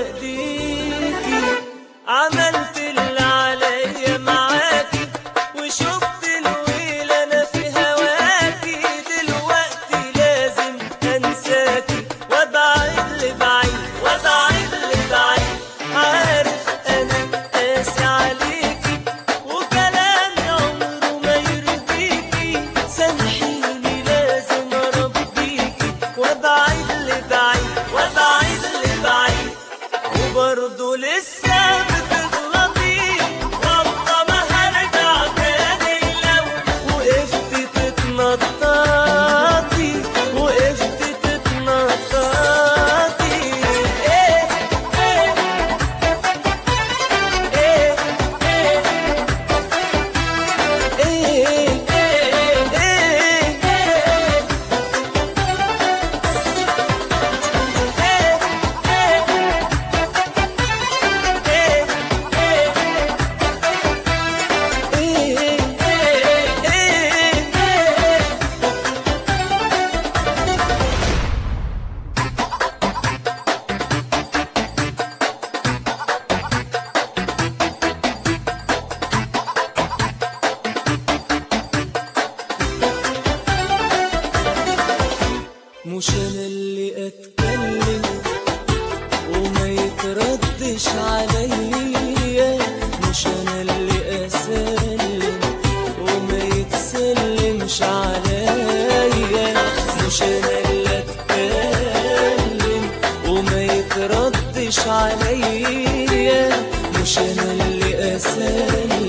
ايديكي، عملت اللي عليا معاكي وشفت الويل انا في هواكي. دلوقتي لازم انساكي وابعد لبعيد وابعد لبعيد. عارف انا قاسي عليكي وكلامي عمره ما يرضيكي، سامحيني لازم اربيكي وابعد لبعيد وابعد لبعيد. وبرضه لسه بتغلطي والله ما هرجع تاني لو وقفت تتنططي وقفت تتنططي. ايه ايه ايه ايه مش انا اللي اتكلم وما يتردش عليا، مش انا اللي اسلم وما يتسلمش عليا، مش انا اللي اتكلم وما يتردش عليا، مش انا اللي اسلم